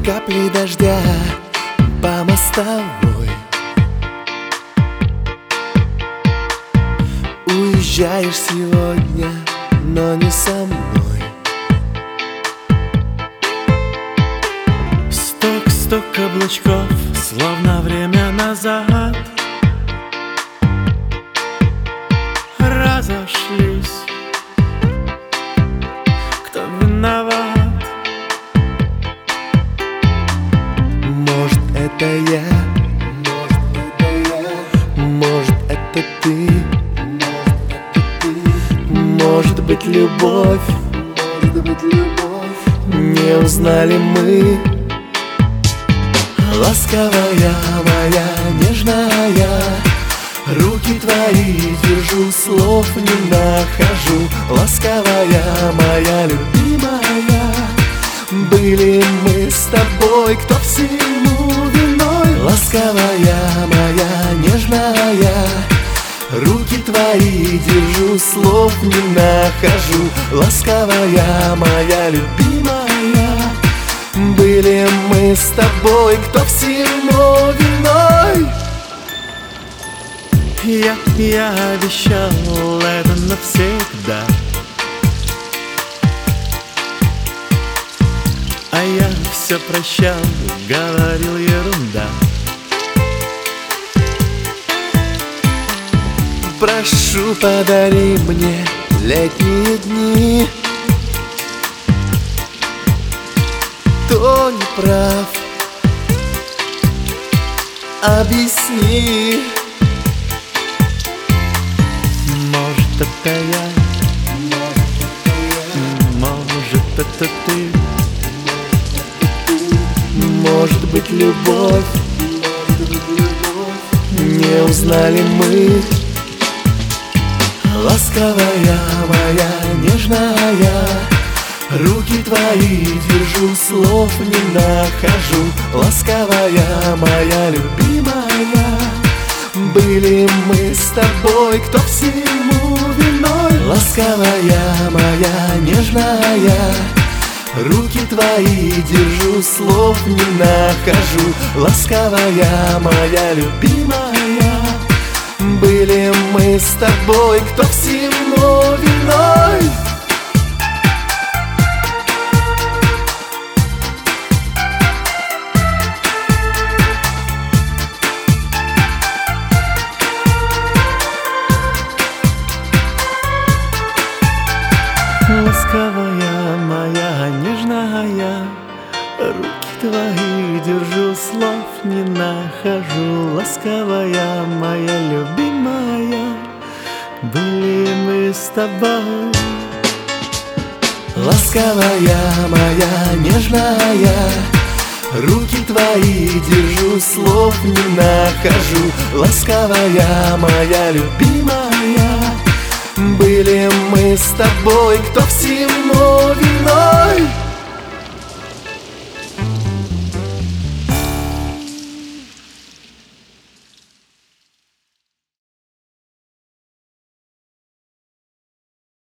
Капли дождя по мостовой. Уезжаешь сегодня, но не со мной. Стук каблучков, словно время назад. Разошлись, кто виноват? Может, это я, может, это ты, может быть, любовь, не узнали мы. Ласковая моя, нежная, руки твои держу, слов не нахожу. Ласковая моя, любимая, были мы с тобой, кто всему виной. Ласковая моя, нежная, руки твои держу, слов не нахожу. Ласковая моя, любимая, были мы с тобой, кто всему виной. Я обещал это навсегда, а я все прощал, говорил ерунда. Прошу, подари мне летние дни. Кто не прав, объясни. Может, это я, может, это ты, может быть, любовь, не узнали мы. Ласковая моя, нежная, руки твои держу, слов не нахожу. Ласковая моя, любимая, были мы с тобой, кто всему виной. Ласковая моя, нежная, руки твои держу, слов не нахожу. Ласковая моя, любимая, были мы с тобой, кто всему виной. ласковая моя, нежная, руки твои держу, слов не нахожу. Ласковая моя, любимая, были мы с тобой. Ласковая моя, нежная, руки твои держу, слов не нахожу. Ласковая моя, любимая, были мы с тобой, кто всему